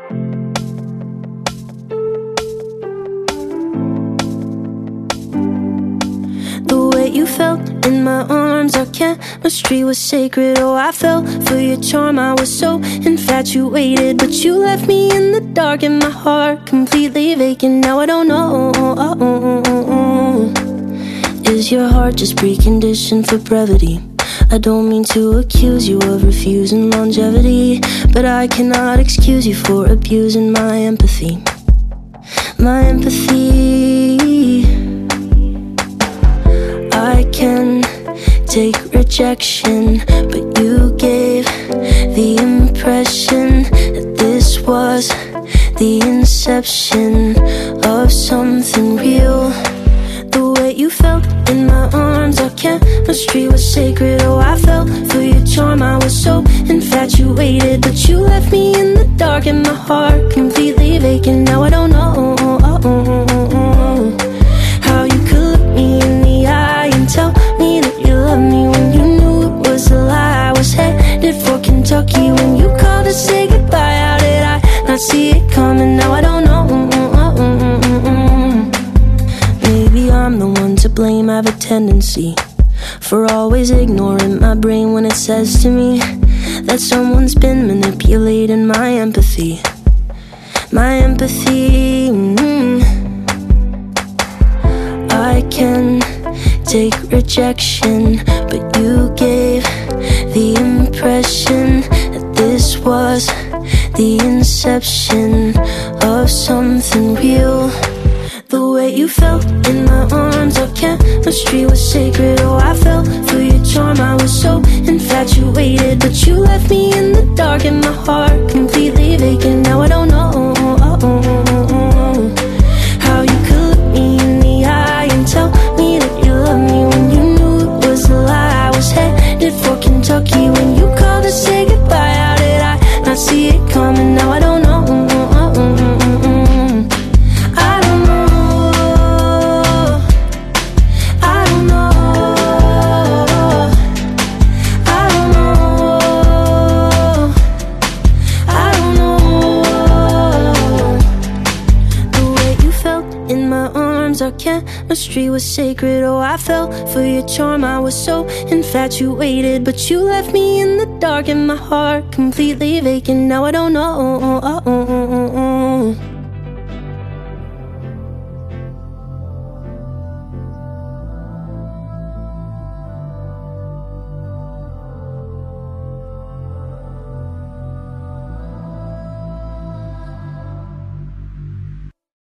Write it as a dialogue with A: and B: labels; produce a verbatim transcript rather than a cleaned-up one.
A: The way you felt in my arms, our chemistry was sacred. Oh, I fell for your charm, I was so infatuated. But you left me in the dark and my heart completely vacant. Now I don't know, is your heart just preconditioned for brevity? I don't mean to accuse you of refusing longevity, but I cannot excuse you for abusing my empathy. My empathy. I can take rejection, but you gave the impression that this was the inception of something real. The way you felt in my arms, our chemistry was sacred. Oh, I fell for your charm, I was so infatuated. But you left me in the dark and my heart completely vacant. Now I don't know how you could look me in the eye and tell me that you love me when you knew it was a lie. I was headed for Kentucky when you called to say goodbye. How did I not see it coming? Now I don't know. Maybe I'm the one to blame. I have a tendency for always ignoring my brain when it says to me that someone's been manipulating my empathy. My empathy. mm-hmm. I can take rejection, but you gave the impression that this was the inception of something real. The way you felt in my arms, our chemistry was sacred. Oh, I fell for your charm, I was so infatuated. But you left me in the dark and my heart completely vacant. Now I don't know how you could look me in the eye and tell me that you love me when you knew it was a lie. I was headed for Kentucky when you called to say goodbye. How did I not see it coming? Now I don't know. Our chemistry was sacred. Oh, I fell for your charm, I was so infatuated. But you left me in the dark and my heart completely vacant. Now I don't know